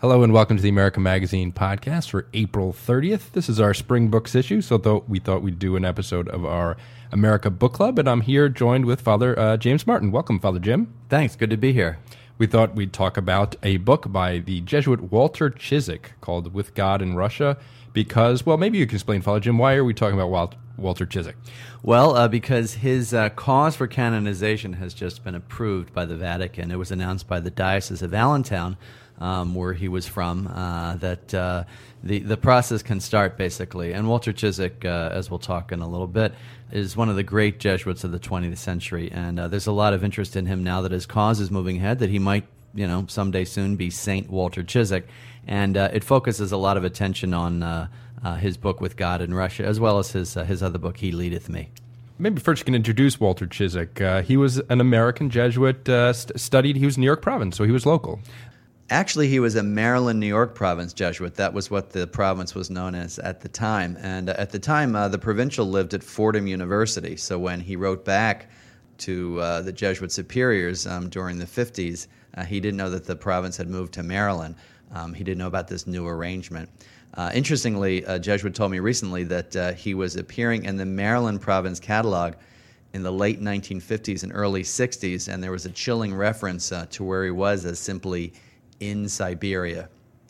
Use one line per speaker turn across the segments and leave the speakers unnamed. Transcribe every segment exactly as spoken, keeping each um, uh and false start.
Hello and welcome to the American Magazine podcast for April thirtieth. This is our spring books issue, so th- we thought we'd do an episode of our America Book Club, and I'm here joined with Father uh, James Martin. Welcome, Father Jim.
Thanks. Good to be here.
We thought we'd talk about a book by the Jesuit Walter Ciszek called With God in Russia because, well, maybe you can explain, Father Jim, why are we talking about Wal- Walter Ciszek?
Well, uh, because his uh, cause for canonization has just been approved by the Vatican. It was announced by the Diocese of Allentown, um, where he was from, uh, that uh, the, the process can start, basically. And Walter Ciszek, uh, as we'll talk in a little bit, is one of the great Jesuits of the twentieth century. And uh, there's a lot of interest in him now that his cause is moving ahead, that he might, you know, someday soon be Saint Walter Ciszek. And uh, it focuses a lot of attention on uh, uh, his book With God in Russia, as well as his uh, his other book, He Leadeth Me.
Maybe first you can introduce Walter Ciszek. Uh, he was an American Jesuit, uh, st- studied, he was New York province, so he was local.
Actually, he was a Maryland, New York province Jesuit. That was what the province was known as at the time. And uh, at the time, uh, the provincial lived at Fordham University. So when he wrote back to uh, the Jesuit superiors um, during the fifties, uh, he didn't know that the province had moved to Maryland. Um, he didn't know about this new arrangement. Uh, interestingly, a Jesuit told me recently that uh, he was appearing in the Maryland province catalog in the late nineteen fifties and early sixties, and there was a chilling reference uh, to where he was as simply in Siberia.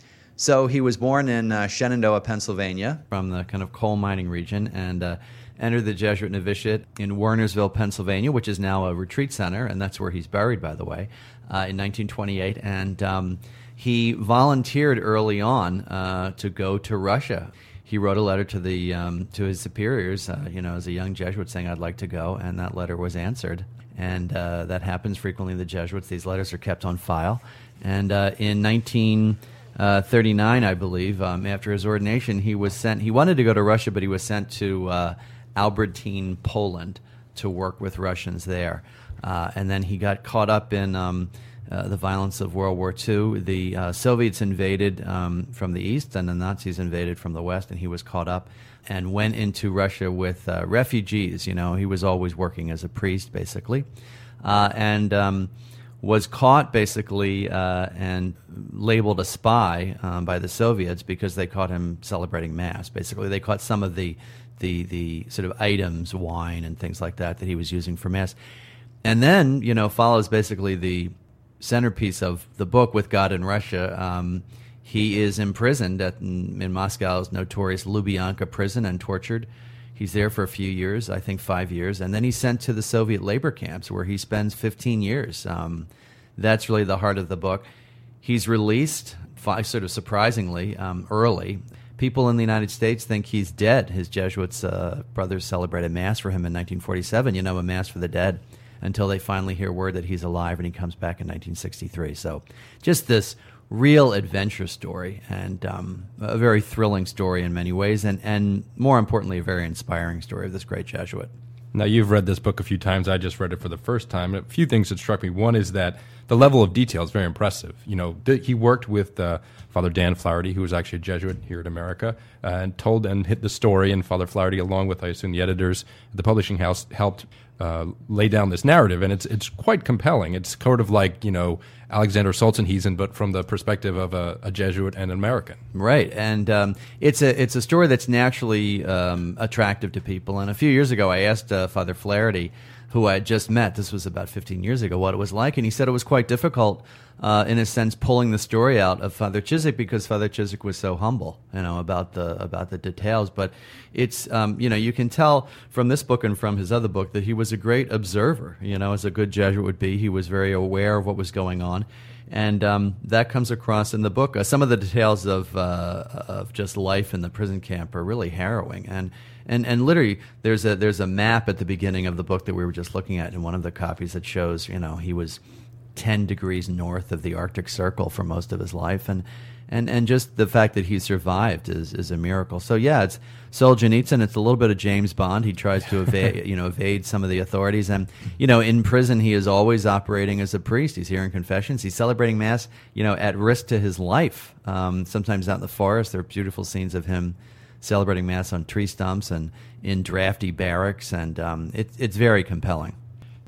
So he was born in uh, Shenandoah, Pennsylvania, from the kind of coal mining region, and uh, entered the Jesuit novitiate in Wernersville, Pennsylvania, which is now a retreat center, and that's where he's buried, by the way, uh, in nineteen twenty-eight. And um, he volunteered early on uh, to go to Russia. He wrote a letter to the um, to his superiors, uh, you know, as a young Jesuit, saying, "I'd like to go," and that letter was answered. And uh, that happens frequently in the Jesuits. These letters are kept on file. And uh, in nineteen thirty-nine, I believe, um, after his ordination, he was sent. He wanted to go to Russia, but he was sent to uh, Albertine, Poland, to work with Russians there. Uh, and then he got caught up in um, uh, the violence of World War Two. The uh, Soviets invaded um, from the east, and the Nazis invaded from the west, and he was caught up and went into Russia with uh, refugees. You know, he was always working as a priest, basically, uh, and um, was caught, basically, uh, and labeled a spy um, by the Soviets because they caught him celebrating Mass. Basically, they caught some of the, the, the sort of items, wine and things like that, that he was using for Mass. And then, you know, follows basically the centerpiece of the book, With God in Russia. Um, he is imprisoned at, in, in Moscow's notorious Lubyanka prison and tortured. He's there for a few years, I think five years, and then he's sent to the Soviet labor camps where he spends fifteen years. Um, that's really the heart of the book. He's released, five, sort of surprisingly, um, early. People in the United States think he's dead. His Jesuits uh, brothers celebrated Mass for him in nineteen forty-seven, you know, a Mass for the dead, until they finally hear word that he's alive, and he comes back in nineteen sixty-three. So just this real adventure story, and um, a very thrilling story in many ways, and, and more importantly, a very inspiring story of this great Jesuit.
Now, you've read this book a few times. I just read it for the first time. A few things that struck me. One is that the level of detail is very impressive. You know, th- he worked with uh, Father Dan Flaherty, who was actually a Jesuit here in America, uh, and told and hit the story, and Father Flaherty, along with, I assume, the editors at the publishing house, helped uh, lay down this narrative, and it's it's quite compelling. It's sort of like, you know, Alexander Solzhenitsyn, but from the perspective of a, a Jesuit and an American.
Right, and um, it's a it's a story that's naturally um, attractive to people. And a few years ago, I asked uh, Father Flaherty, who I had just met, this was about fifteen years ago, what it was like, and he said it was quite difficult, uh, in a sense, pulling the story out of Father Ciszek, because Father Ciszek was so humble, you know, about the about the details. But it's, um, you know, you can tell from this book and from his other book that he was a great observer, you know, as a good Jesuit would be. He was very aware of what was going on, and um, that comes across in the book. Uh, some of the details of uh, of just life in the prison camp are really harrowing, and And and literally, there's a there's a map at the beginning of the book that we were just looking at in one of the copies that shows, you know, he was ten degrees north of the Arctic Circle for most of his life, and and, and just the fact that he survived is, is a miracle. So yeah, it's Solzhenitsyn. It's a little bit of James Bond. He tries to evade you know evade some of the authorities, and you know in prison he is always operating as a priest. He's hearing confessions. He's celebrating Mass, you know, at risk to his life. Um, sometimes out in the forest, there are beautiful scenes of him celebrating Mass on tree stumps and in drafty barracks, and um, it, it's very compelling.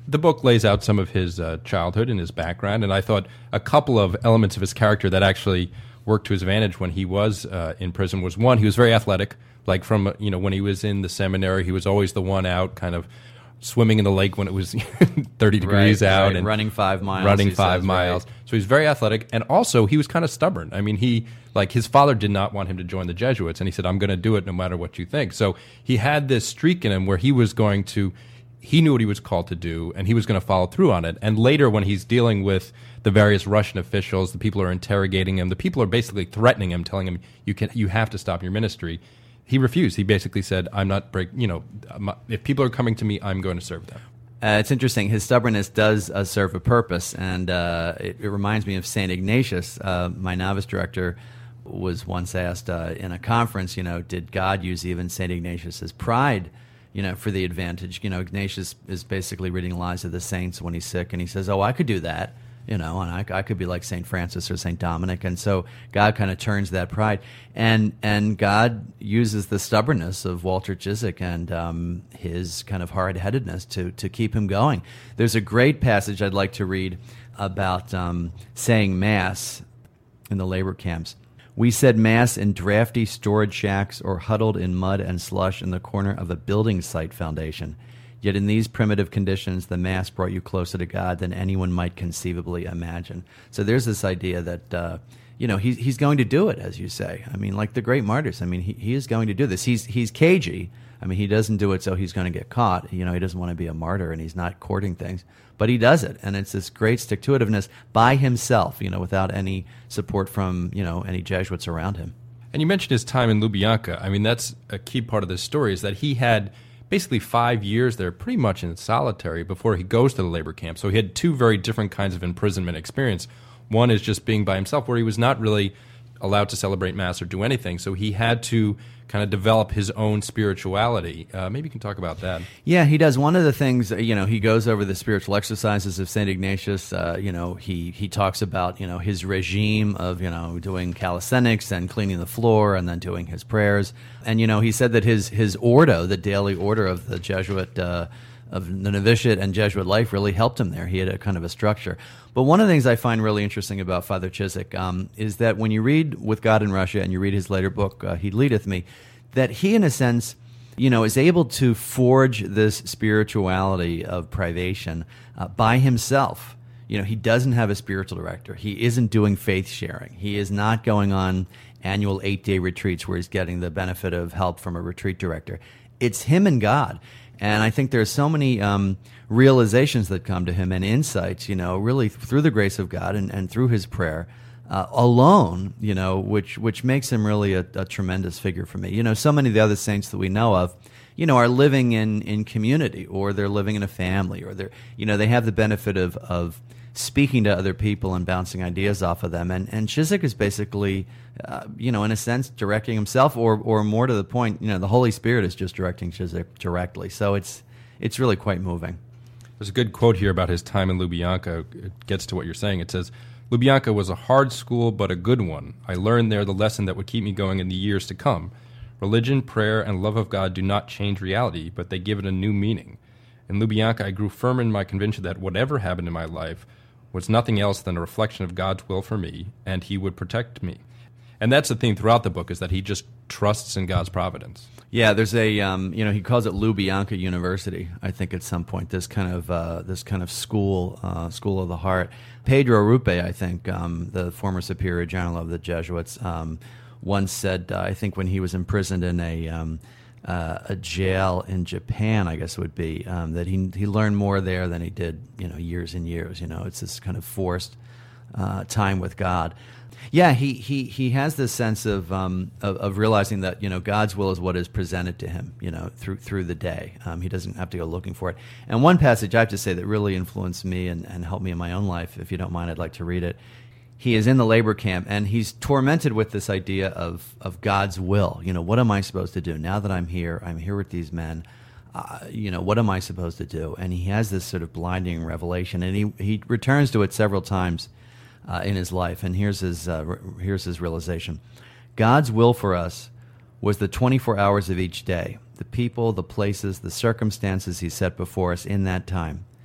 the book lays out some of his uh, childhood and his background, and I thought a couple of elements of his character that actually worked to his advantage when he was uh, in prison was, one, he was very athletic. Like from, you know, when he was in the seminary, he was always the one out kind of swimming in the lake when it was thirty degrees
right,
out.
Right.
And
running five miles.
Running five
says,
miles.
Right.
So he's very athletic. And also, he was kind of stubborn. I mean, he, like, his father did not want him to join the Jesuits. And he said, I'm going to do it no matter what you think. So he had this streak in him where he was going to, he knew what he was called to do, and he was going to follow through on it. And later, when he's dealing with the various Russian officials, the people are interrogating him, the people are basically threatening him, telling him, you can, you have to stop your ministry. He refused. He basically said, I'm not break, you know, if people are coming to me, I'm going to serve them.
Uh, it's interesting. His stubbornness does uh, serve a purpose, and uh, it, it reminds me of Saint Ignatius. Uh, my novice director was once asked uh, in a conference, you know, did God use even Saint Ignatius's pride, you know, for the advantage? You know, Ignatius is basically reading lives of the saints when he's sick, and he says, oh, I could do that. You know, and I, I could be like Saint Francis or Saint Dominic. And so God kind of turns that pride. And and God uses the stubbornness of Walter Ciszek and um, his kind of hard-headedness to, to keep him going. There's a great passage I'd like to read about um, saying Mass in the labor camps. We said Mass in drafty storage shacks or huddled in mud and slush in the corner of a building site foundation. Yet in these primitive conditions, the Mass brought you closer to God than anyone might conceivably imagine. So there's this idea that, uh, you know, he's, he's going to do it, as you say. I mean, like the great martyrs. I mean, he, he is going to do this. He's, he's cagey. I mean, he doesn't do it so he's going to get caught. You know, he doesn't want to be a martyr, and he's not courting things. But he does it, and it's this great stick-to-itiveness by himself, you know, without any support from, you know, any Jesuits around him.
And you mentioned his time in Lubyanka. I mean, that's a key part of this story, is that he had basically five years there pretty much in solitary before he goes to the labor camp. So he had two very different kinds of imprisonment experience. One is just being by himself, where he was not really allowed to celebrate Mass or do anything. So he had to kind of develop his own spirituality. Uh, maybe you can talk about that.
Yeah, he does. One of the things, you know, he goes over the spiritual exercises of Saint Ignatius. Uh, you know, he, he talks about, you know, his regime of, you know, doing calisthenics and cleaning the floor and then doing his prayers. And, you know, he said that his, his ordo, the daily order of the Jesuit, uh, of the novitiate and Jesuit life really helped him there. He had a kind of a structure. But one of the things I find really interesting about Father Ciszek um, is that when you read With God in Russia and you read his later book, uh, He Leadeth Me, that he, in a sense, you know, is able to forge this spirituality of privation uh, by himself. You know, he doesn't have a spiritual director. He isn't doing faith sharing. He is not going on annual eight-day retreats where he's getting the benefit of help from a retreat director. It's him and God. And I think there are so many um, realizations that come to him and insights, you know, really through the grace of God and, and through his prayer uh, alone, you know, which which makes him really a, a tremendous figure for me. You know, so many of the other saints that we know of, you know, are living in, in community, or they're living in a family, or they're, you know, they have the benefit of, of speaking to other people and bouncing ideas off of them. And, and Ciszek is basically, uh, you know, in a sense, directing himself, or or more to the point, you know, the Holy Spirit is just directing Ciszek directly. So it's it's really quite moving.
There's a good quote here about his time in Lubyanka. It gets to what you're saying. It says, Lubyanka was a hard school, but a good one. I learned there the lesson that would keep me going in the years to come. Religion, prayer, and love of God do not change reality, but they give it a new meaning. In Lubyanka, I grew firm in my conviction that whatever happened in my life was nothing else than a reflection of God's will for me, and he would protect me. And that's the theme throughout the book, is that he just trusts in God's providence.
Yeah, there's a um, you know, he calls it Lubyanka University. I think at some point this kind of uh, this kind of school uh, school of the heart. Pedro Arrupe, I think, um, the former Superior General of the Jesuits, um, once said, uh, I think when he was imprisoned in a um, uh, a jail in Japan, I guess it would be, um, that he he learned more there than he did, you know, years and years. You know, it's this kind of forced uh, time with God. Yeah, he, he, he has this sense of, um, of of realizing that, you know, God's will is what is presented to him, you know, through through the day. Um, he doesn't have to go looking for it. And one passage I have to say that really influenced me and, and helped me in my own life, if you don't mind, I'd like to read it. He is in the labor camp, and he's tormented with this idea of, of God's will. You know, what am I supposed to do? Now that I'm here, I'm here with these men, uh, you know, what am I supposed to do? And he has this sort of blinding revelation, and he, he returns to it several times Uh, in his life, and here's his uh, re- here's his realization. God's will for us was the twenty-four hours of each day, the people, the places, the circumstances he set before us in that time.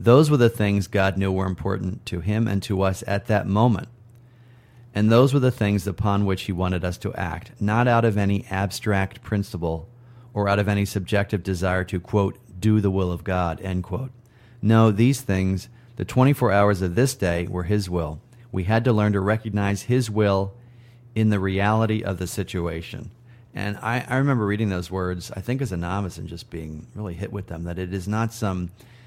Those were the things God knew were important to him and to us at that moment. And those were the things upon which he wanted us to act, not out of any abstract principle or out of any subjective desire to, quote, do the will of God, end quote. No, these things, the twenty-four hours of this day, were his will. We had to learn to recognize his will in the reality of the situation. And I, I remember reading those words, I think as a novice, and just being really hit with them, that it is not some,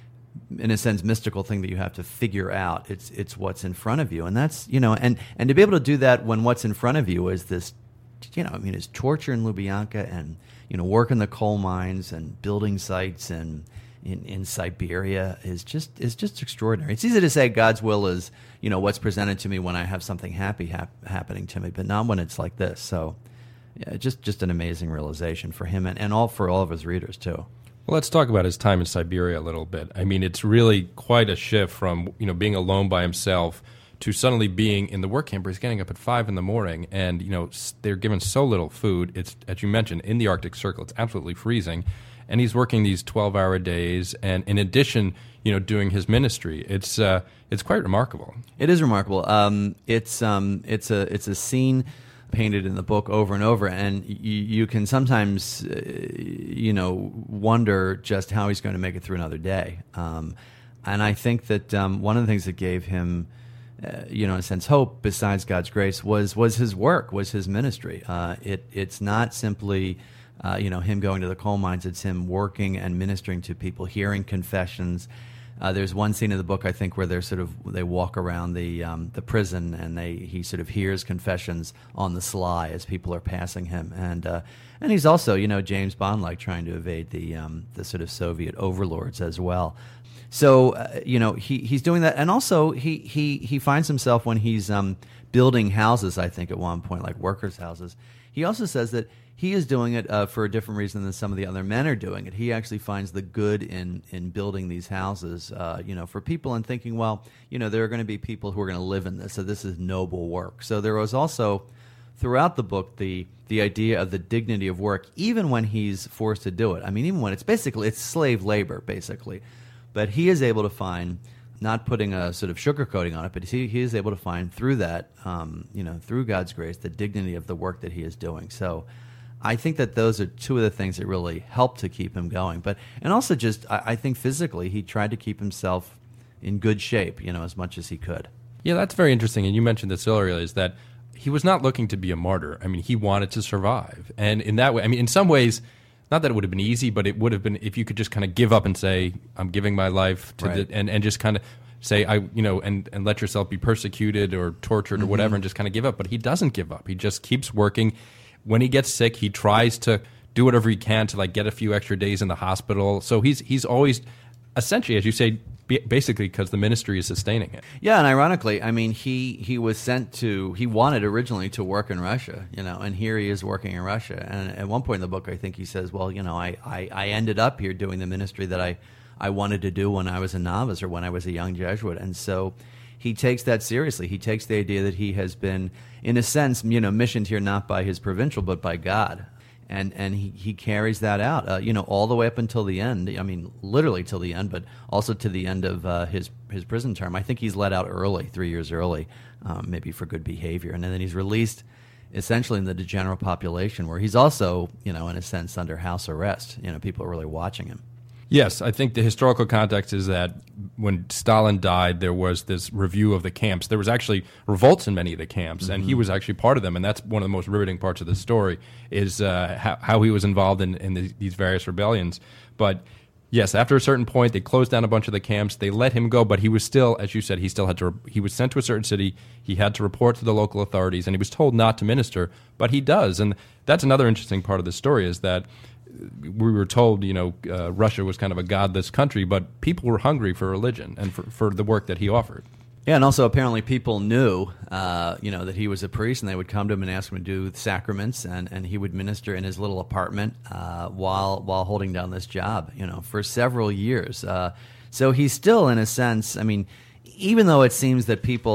in a sense, mystical thing that you have to figure out. It's it's what's in front of you. And that's, you know, and, and to be able to do that when what's in front of you is this, you know, I mean, it's torture in Lubyanka and, you know, work in the coal mines and building sites and in, in Siberia is just is just extraordinary. It's easy to say God's will is, you know, what's presented to me when I have something happy hap- happening to me, but not when it's like this. So yeah, just just an amazing realization for him and, and all for all of his readers, too.
Well, let's talk about his time in Siberia a little bit. I mean, it's really quite a shift from, you know, being alone by himself to suddenly being in the work camp where he's getting up at five in the morning and, you know, they're given so little food. It's, as you mentioned, in the Arctic Circle, it's absolutely freezing. And he's working these twelve-hour days and, in addition, you know, doing his ministry. It's uh, it's quite remarkable.
It is remarkable. Um, it's um, it's a it's a scene painted in the book over and over, and y- you can sometimes, uh, you know, wonder just how he's going to make it through another day. Um, and I think that um, one of the things that gave him, uh, you know, in a sense, hope, besides God's grace, was was his work, was his ministry. Uh, it it's not simply, uh, you know, him going to the coal mines. It's him working and ministering to people, hearing confessions. Uh, there's one scene in the book, I think, where they're sort of they walk around the um, the prison, and they he sort of hears confessions on the sly as people are passing him, and uh, and he's also, you know, James Bond like trying to evade the um, the sort of Soviet overlords as well. So uh, you know he he's doing that, and also he he he finds himself when he's um, building houses. I think at one point, like workers' houses. He also says that he is doing it uh, for a different reason than some of the other men are doing it. He actually finds the good in in building these houses, uh, you know, for people, and thinking, well, you know, there are going to be people who are going to live in this, so this is noble work. So there was also, throughout the book, the the idea of the dignity of work, even when he's forced to do it. I mean, even when it's basically, it's slave labor, basically. But he is able to find, not putting a sort of sugarcoating on it, but he, he is able to find through that, um, you know, through God's grace, the dignity of the work that he is doing. So I think that those are two of the things that really help to keep him going. But and also just, I, I think physically, he tried to keep himself in good shape, you know, as much as he could.
Yeah, that's very interesting. And you mentioned this earlier, is that he was not looking to be a martyr. I mean, he wanted to survive. And in that way, I mean, in some ways, not that it would have been easy, but it would have been if you could just kind of give up and say, I'm giving my life to
right.
the, and, and just kind of say, I, you know, and, and let yourself be persecuted or tortured or mm-hmm. whatever, and just kind of give up. But he doesn't give up. He just keeps working. When he gets sick, he tries to do whatever he can to like get a few extra days in the hospital. So he's he's always, essentially, as you say, basically because the ministry is sustaining it.
Yeah, and ironically, I mean, he, he was sent to, he wanted originally to work in Russia, you know, and here he is working in Russia. And at one point in the book, I think he says, well, you know, I, I, I ended up here doing the ministry that I, I wanted to do when I was a novice or when I was a young Jesuit. And so he takes that seriously. He takes the idea that he has been, in a sense, you know, missioned here not by his provincial, but by God. And and he, he carries that out, uh, you know, all the way up until the end. I mean, literally till the end, but also to the end of uh, his his prison term. I think he's let out early, three years early, um, maybe for good behavior. And then he's released essentially in the general population, where he's also, you know, in a sense, under house arrest. You know, people are really watching him.
Yes, I think the historical context is that when Stalin died, there was this review of the camps. There was actually revolts in many of the camps, mm-hmm. and he was actually part of them. And that's one of the most riveting parts of the story, is uh, how, how he was involved in, in the, these various rebellions. But yes, after a certain point, they closed down a bunch of the camps. They let him go, but he was still, as you said, he still had to. He was sent to a certain city. He had to report to the local authorities, and he was told not to minister, but he does. And that's another interesting part of the story, is that we were told, you know, uh, Russia was kind of a godless country, but people were hungry for religion and for, for the work that he offered.
Yeah, and also apparently people knew, uh, you know, that he was a priest, and they would come to him and ask him to do sacraments, and, and he would minister in his little apartment uh, while while holding down this job, you know, for several years. Uh, so he's still, in a sense, I mean, even though it seems that people,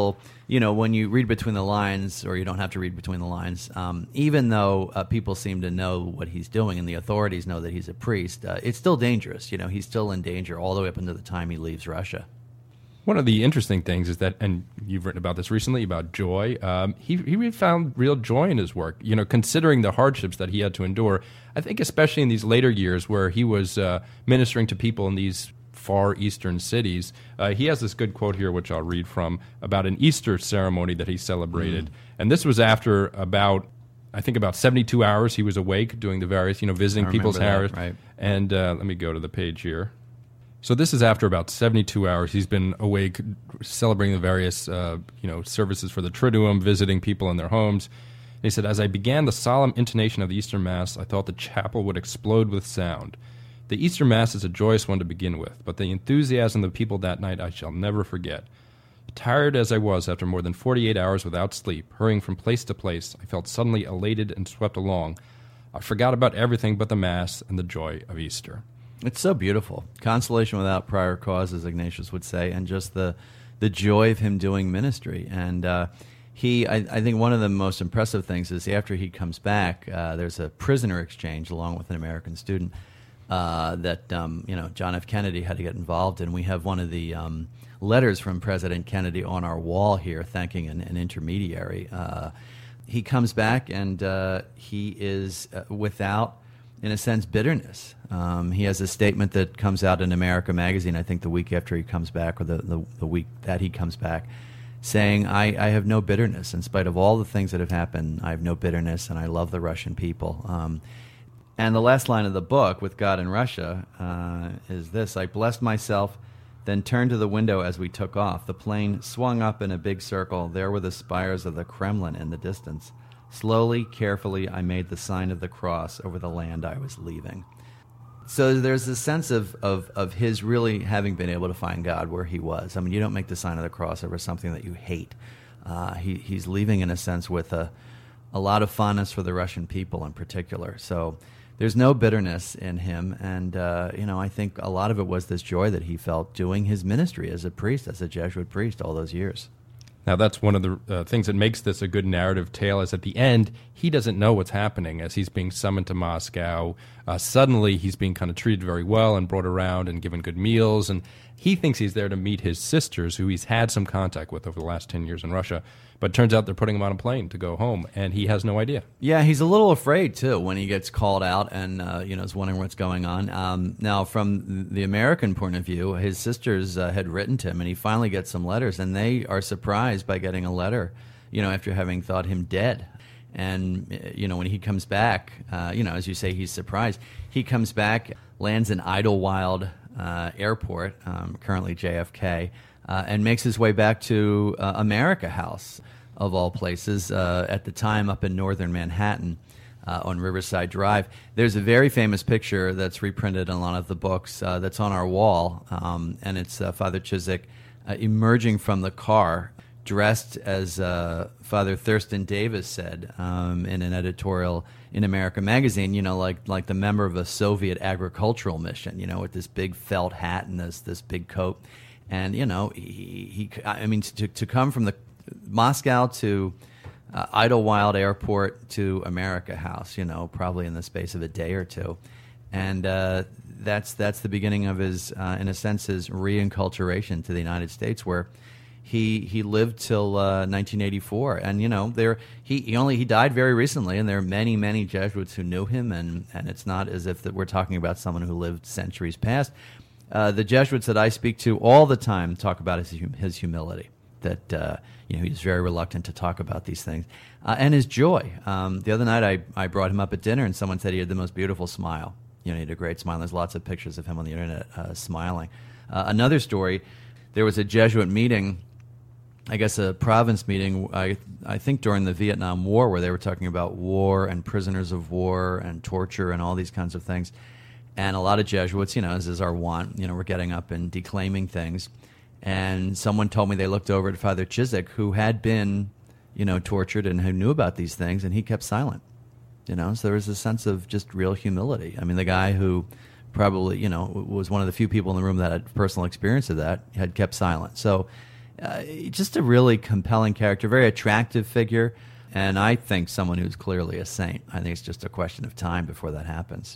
you know, when you read between the lines, or you don't have to read between the lines, um, even though uh, people seem to know what he's doing and the authorities know that he's a priest, uh, it's still dangerous. You know, he's still in danger all the way up until the time he leaves Russia.
One of the interesting things is that, and you've written about this recently, about joy, um, he, he found real joy in his work, you know, considering the hardships that he had to endure. I think especially in these later years where he was uh, ministering to people in these far eastern cities. Uh, he has this good quote here, which I'll read from, about an Easter ceremony that he celebrated. Mm. And this was after about, I think about seventy-two hours he was awake doing the various, you know, visiting people's houses.
Right.
And uh, let me go to the page here. So this is after about seventy-two hours. He's been awake celebrating the various, uh, you know, services for the Triduum, visiting people in their homes. And he said, as I began the solemn intonation of the Easter Mass, I thought the chapel would explode with sound. The Easter Mass is a joyous one to begin with, but the enthusiasm of the people that night I shall never forget. Tired as I was after more than forty-eight hours without sleep, hurrying from place to place, I felt suddenly elated and swept along. I forgot about everything but the Mass and the joy of Easter.
It's so beautiful. Consolation without prior cause, as Ignatius would say, and just the the joy of him doing ministry. And uh, he, I, I think one of the most impressive things is after he comes back, uh, there's a prisoner exchange along with an American student uh, that um, you know John F. Kennedy had to get involved in. We have one of the um, letters from President Kennedy on our wall here, thanking an, an intermediary. Uh, he comes back and uh, he is uh, without, in a sense, bitterness. Um, he has a statement that comes out in America Magazine, I think the week after he comes back, or the, the, the week that he comes back, saying, I, I have no bitterness. In spite of all the things that have happened, I have no bitterness, and I love the Russian people. Um, and the last line of the book, With God in Russia, uh, is this: I blessed myself, then turned to the window as we took off. The plane swung up in a big circle. There were the spires of the Kremlin in the distance. Slowly, carefully, I made the sign of the cross over the land I was leaving. So there's a sense of, of, of his really having been able to find God where he was. I mean, you don't make the sign of the cross over something that you hate. Uh, he, he's leaving, in a sense, with a, a lot of fondness for the Russian people in particular. So there's no bitterness in him. And, uh, you know, I think a lot of it was this joy that he felt doing his ministry as a priest, as a Jesuit priest all those years.
Now, that's one of the uh, things that makes this a good narrative tale, is at the end, he doesn't know what's happening as he's being summoned to Moscow. Uh, suddenly, he's being kind of treated very well and brought around and given good meals. And he thinks he's there to meet his sisters, who he's had some contact with over the last ten years in Russia. But it turns out they're putting him on a plane to go home, and he has no idea.
Yeah, he's a little afraid, too, when he gets called out and uh, you know is wondering what's going on. Um, now, from the American point of view, his sisters uh, had written to him, and he finally gets some letters, and they are surprised by getting a letter, you know, after having thought him dead. And, you know, when he comes back, uh, you know, as you say, he's surprised. He comes back, lands in Idlewild uh, Airport, um, currently J F K, uh, and makes his way back to uh, America House, of all places, uh, at the time up in northern Manhattan uh, on Riverside Drive. There's a very famous picture that's reprinted in a lot of the books uh, that's on our wall, um, and it's uh, Father Chisek uh, emerging from the car, dressed as uh, Father Thurston Davis said um, in an editorial in America Magazine, you know, like like the member of a Soviet agricultural mission, you know, with this big felt hat and this this big coat. And, you know, he, he I mean, to, to come from the Moscow to uh, Idlewild Airport to America House, you know, probably in the space of a day or two. And uh, that's that's the beginning of his, uh, in a sense, his reinculturation to the United States, where he he lived till uh, nineteen eighty-four. And, you know, there he, he only he died very recently, and there are many, many Jesuits who knew him, and, and it's not as if that we're talking about someone who lived centuries past. Uh, the Jesuits that I speak to all the time talk about his, his humility, that uh, you know, he's very reluctant to talk about these things, uh, and his joy. Um, the other night I, I brought him up at dinner, and someone said he had the most beautiful smile. You know, he had a great smile. There's lots of pictures of him on the internet uh, smiling. Uh, another story, there was a Jesuit meeting, I guess a province meeting, I, I think during the Vietnam War, where they were talking about war and prisoners of war and torture and all these kinds of things. And a lot of Jesuits, you know, as is our wont, you know, were getting up and declaiming things. And someone told me they looked over at Father Chisek, who had been, you know, tortured and who knew about these things, and he kept silent. You know, so there was a sense of just real humility. I mean, the guy who probably, you know, was one of the few people in the room that had personal experience of that had kept silent. So uh, just a really compelling character, very attractive figure, and I think someone who's clearly a saint. I think it's just a question of time before that happens.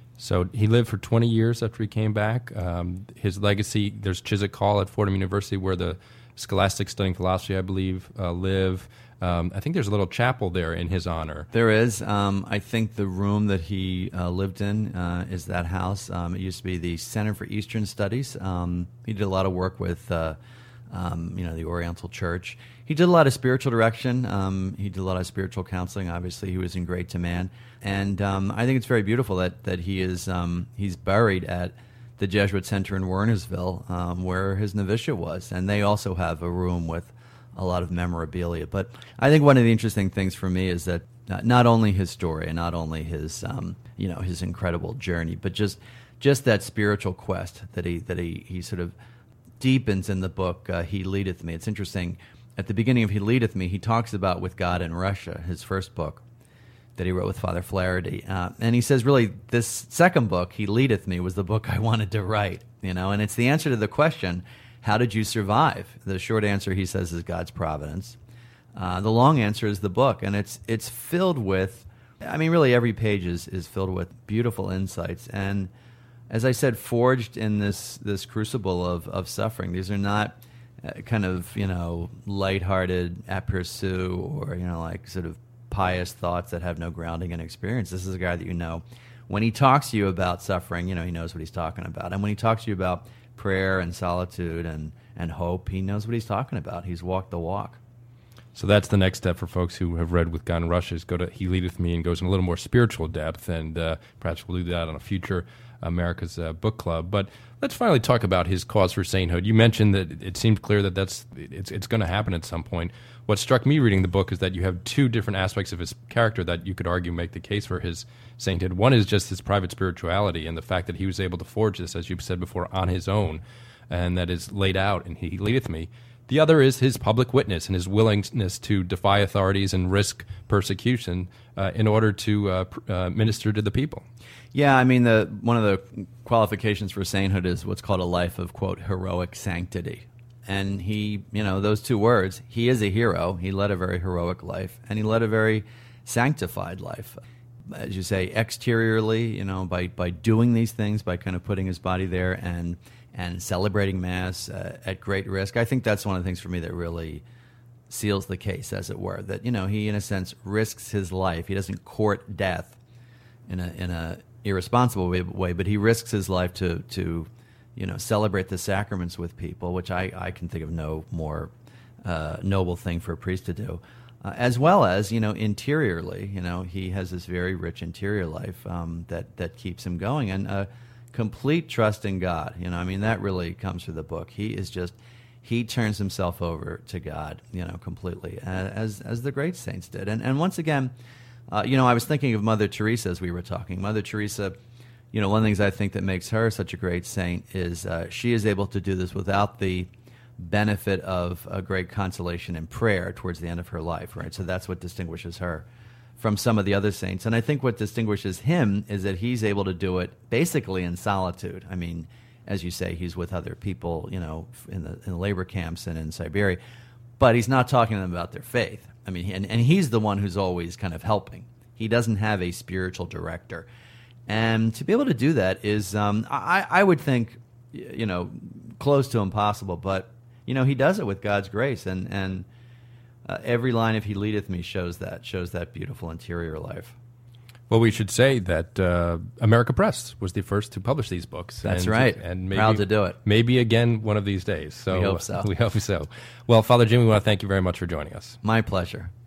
So he lived for twenty years after he came back. Um, his legacy, there's Chiswick Hall at Fordham University where the scholastics studying philosophy, I believe, uh, live. Um, I think there's a little chapel there in his honor.
There is. Um, I think the room that he uh, lived in uh, is that house. Um, it used to be the Center for Eastern Studies. Um, he did a lot of work with uh, um, you know, the Oriental Church. He did a lot of spiritual direction. Um, he did a lot of spiritual counseling. Obviously, he was in great demand. And um, I think it's very beautiful that, that he is um, he's buried at the Jesuit Center in Wernersville, um, where his novitiate was. And they also have a room with a lot of memorabilia. But I think one of the interesting things for me is that not only his story and not only his um, you know his incredible journey, but just just that spiritual quest that he that he, he sort of deepens in the book. Uh, He Leadeth Me. It's interesting. At the beginning of He Leadeth Me, he talks about With God in Russia, his first book that he wrote with Father Flaherty. Uh, and he says, really, this second book, He Leadeth Me, was the book I wanted to write. You know, and it's the answer to the question, how did you survive? The short answer, he says, is God's providence. Uh, the long answer is the book, and it's it's filled with, I mean, really every page is, is filled with beautiful insights. And as I said, forged in this this crucible of, of suffering. These are not uh, kind of, you know, lighthearted aperçu or, you know, like sort of pious thoughts that have no grounding in experience. This is a guy that you know. When he talks to you about suffering, you know, he knows what he's talking about. And when he talks to you about prayer and solitude and, and hope, he knows what he's talking about. He's walked the walk.
So that's the next step for folks who have read With God in Russia, is go to He Leadeth Me and goes in a little more spiritual depth, and uh, perhaps we'll do that on a future America's uh, Book Club. But let's finally talk about his cause for sainthood. You mentioned that it seemed clear that that's it's it's going to happen at some point. What struck me reading the book is that you have two different aspects of his character that you could argue make the case for his sainthood. One is just his private spirituality and the fact that he was able to forge this, as you've said before, on his own, and that is laid out in He Leadeth Me. The other is his public witness and his willingness to defy authorities and risk persecution uh, in order to uh, pr- uh, minister to the people.
Yeah, I mean, the one of the qualifications for sainthood is what's called a life of, quote, heroic sanctity. And he, you know, those two words, he is a hero. He led a very heroic life, and he led a very sanctified life. As you say, exteriorly, you know, by, by doing these things, by kind of putting his body there and and celebrating Mass uh, at great risk. I think that's one of the things for me that really seals the case, as it were, that, you know, he, in a sense, risks his life. He doesn't court death in a in a irresponsible way, way but he risks his life to, to you know, celebrate the sacraments with people, which I, I can think of no more uh, noble thing for a priest to do. Uh, as well as, you know, interiorly, you know, he has this very rich interior life um, that, that keeps him going. And uh, complete trust in God. You know, I mean, that really comes through the book. He is just, he turns himself over to God, you know, completely, as as the great saints did. And and once again, uh, you know, I was thinking of Mother Teresa as we were talking. Mother Teresa, you know, one of the things I think that makes her such a great saint is uh, she is able to do this without the benefit of a great consolation in prayer towards the end of her life, right? So that's what distinguishes her from some of the other saints. And I think what distinguishes him is that he's able to do it basically in solitude. I mean, as you say, he's with other people, you know, in the, in the labor camps and in Siberia, but he's not talking to them about their faith. I mean, and, and he's the one who's always kind of helping. He doesn't have a spiritual director. And to be able to do that is, um, I, I would think, you know, close to impossible, but, you know, he does it with God's grace. And, and uh, every line of He Leadeth Me shows that, shows that beautiful interior life.
Well, we should say that uh, America Press was the first to publish these books.
That's
and,
right.
And maybe,
proud to do it.
Maybe again one of these days. So
we hope so.
We hope so. Well, Father Jim, we want to thank you very much for joining us.
My pleasure.